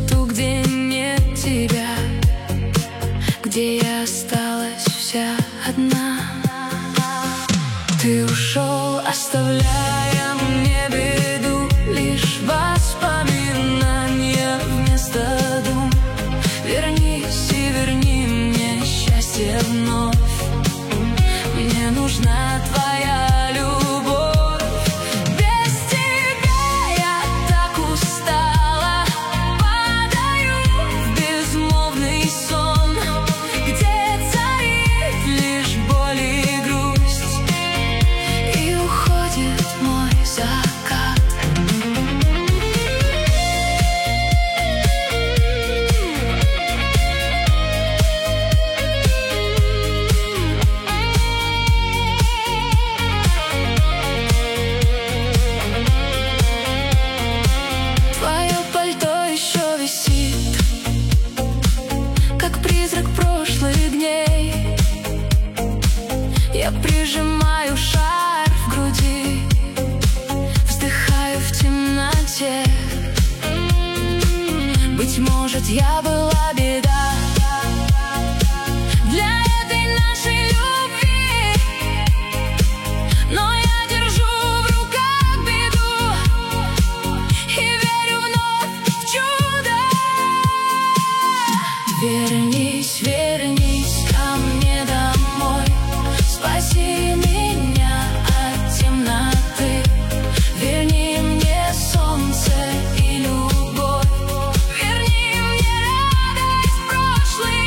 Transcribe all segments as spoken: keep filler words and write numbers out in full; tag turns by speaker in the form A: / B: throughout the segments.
A: ту, где нет тебя, где я осталась вся одна. Ты ушел, оставляя мне беду, лишь воспоминания вместо дум. Вернись и верни мне счастье вновь. Мне нужна твоя любовь. Без тебя я так устала, падаю в безмолвный сон, где царит лишь боль и грусть, и уходит мой закат. Твое пальто еще висит, как призрак прошлых дней. Я прижимаю шар в груди, вздыхаю в темноте. Быть может, я была беда для этой нашей любви, но я держу в руках беду и верю вновь в чудо. Вернись, вернись ко мне домой, спаси меня от темноты. Верни мне солнце и любовь, верни мне радость прошлых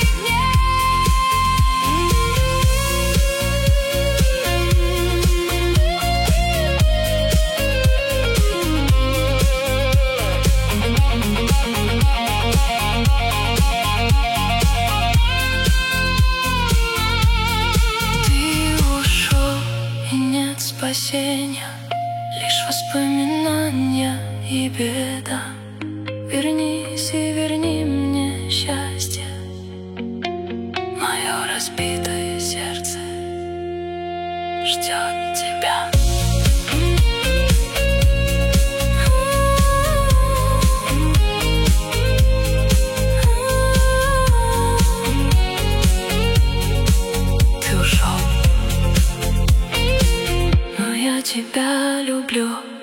A: спасения, лишь воспоминания и беда. Вернись и верни мне счастье. Мое разбитое сердце ждет тебя. Ты ушел, но я тебя люблю.